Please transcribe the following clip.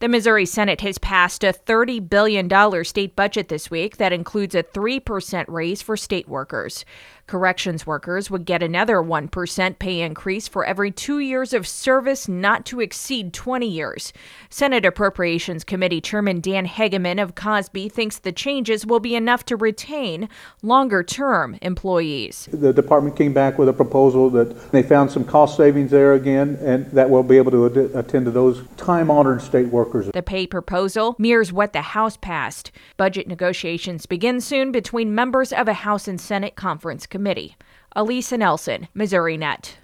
The Missouri Senate has passed a $30 billion state budget this week that includes a 3% raise for state workers. Corrections workers would get another 1% pay increase for every 2 years of service, not to exceed 20 years. Senate Appropriations Committee Chairman Dan Hegeman of Cosby thinks the changes will be enough to retain longer-term employees. The department came back with a proposal that they found some cost savings there again, and that will be able to attend to those time-honored state workers. The pay proposal mirrors what the House passed. Budget negotiations begin soon between members of a House and Senate conference committee. Elisa Nelson, Missouri Net.